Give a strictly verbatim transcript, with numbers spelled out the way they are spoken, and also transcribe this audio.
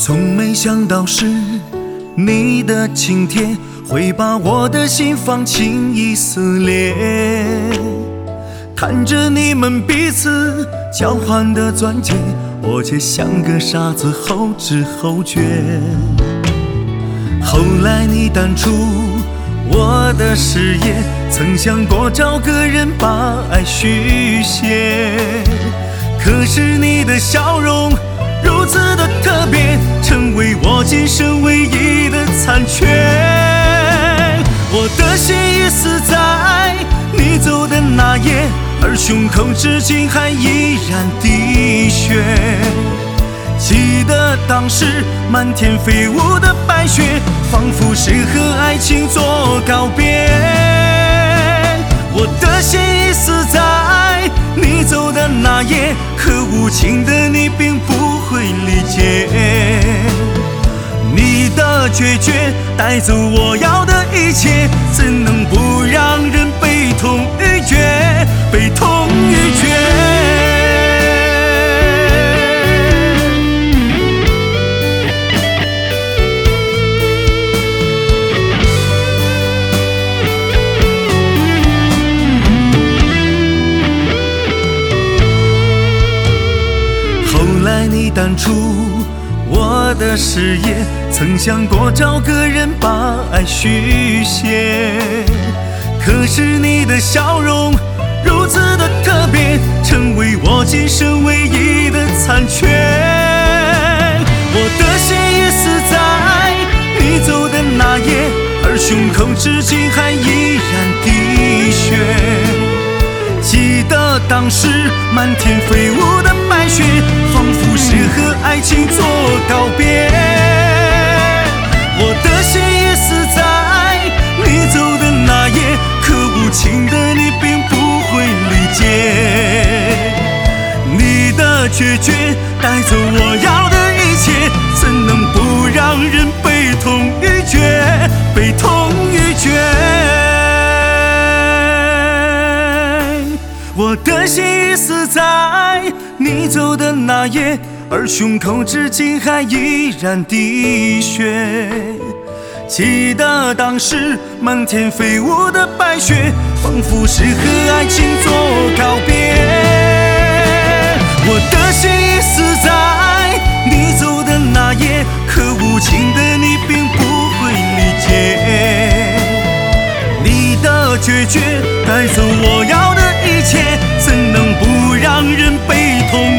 从没想到是你的请帖会把我的心房轻易撕裂，看着你们彼此交换的钻戒，我却像个傻子后知后觉。后来你淡出我的视野，曾想过找个人把爱续写，可是你的笑容如此的特别，成为我今生唯一的残缺。我的心已死在你走的那夜，而胸口至今还依然滴血。记得当时满天飞舞的白雪，仿佛是和爱情做告别。我的心已死在你走的那夜，可无情的你并不会理解。你的决绝带走我要的一切，怎能不让人悲痛欲绝，悲痛欲绝。后来你淡出我的视野，曾想过找个人把爱续写，可是你的笑容如此的特别，成为我今生唯一的残缺。我的心已死在你走的那夜，而胸口至今还依然滴血。记得当时满天飞舞的白雪，仿佛是和爱情做告别。我的心已死在你走的那夜，可无情的你并不会理解。你的决绝带走我要的一切，怎能不让人悲痛欲绝，悲痛欲绝。我的心已死在你走的那夜，而胸口至今还依然滴血。记得当时满天飞舞的白雪，仿佛是和爱情做告别。我的心已死在你走的那夜，可无情的你并不会理解。你的决绝带走我要的一切，怎能不让人悲痛